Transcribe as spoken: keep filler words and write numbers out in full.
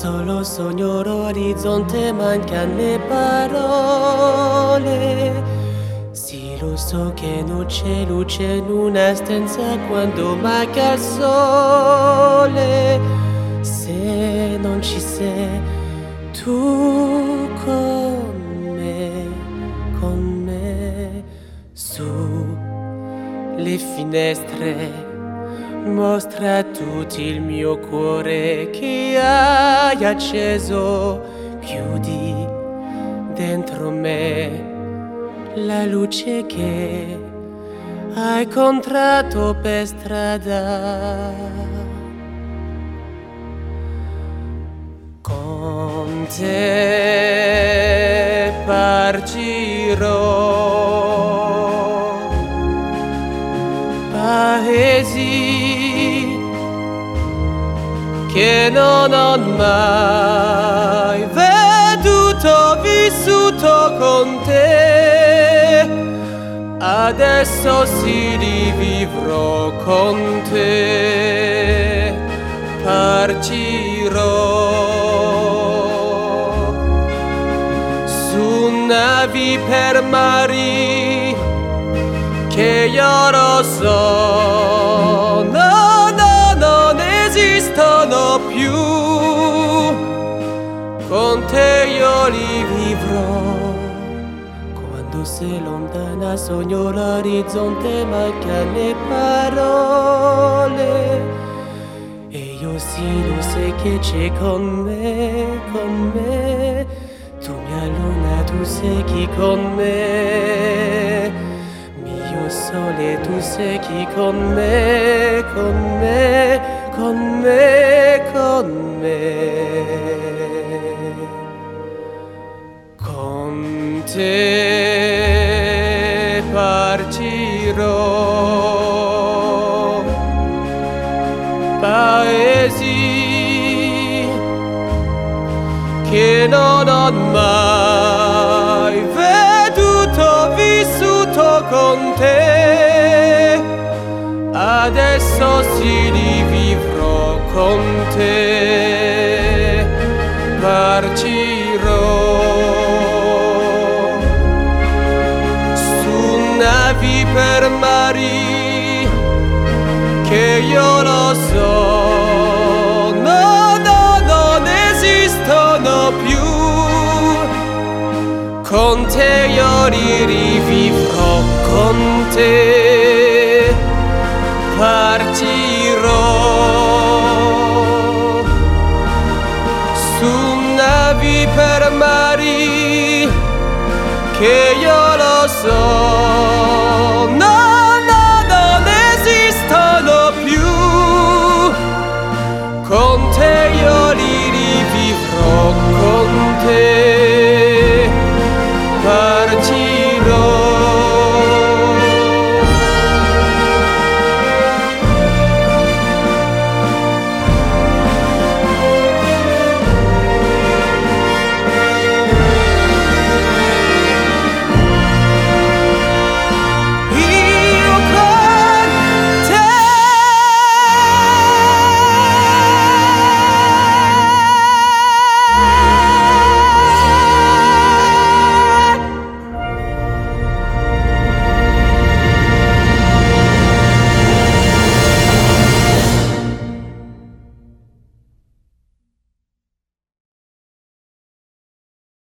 solo sogno l'orizzonte, mancano le parole. Sì, lo so che non c'è luce in una stanza quando manca il sole. Se non ci sei tu con me, con me, su le finestre mostra tutto il mio cuore che hai acceso. Chiudi dentro me la luce che hai incontrato per strada. Con te partirò, paesi che non ho mai veduto, vissuto con te. Adesso si rivivrò con te, partirò su navi per mari che io lo so, no, no, non esistono più. Con te io li vivrò. Quando sei lontana sogno l'orizzonte, mancano le parole. E io sì lo sai che c'è con me, con me. Tu mia luna, tu sei chi con me. Mio sole, tu sei chi con me, con me, con me, con me. Con te partirò, paesi che non ho mai veduto, vissuto con te. Adesso si rivivrò con te, partirò su navi per mari che io lo so, no, no, non esistono più. Con te io li rivivrò, con te partirò su navi per mari che io lo so.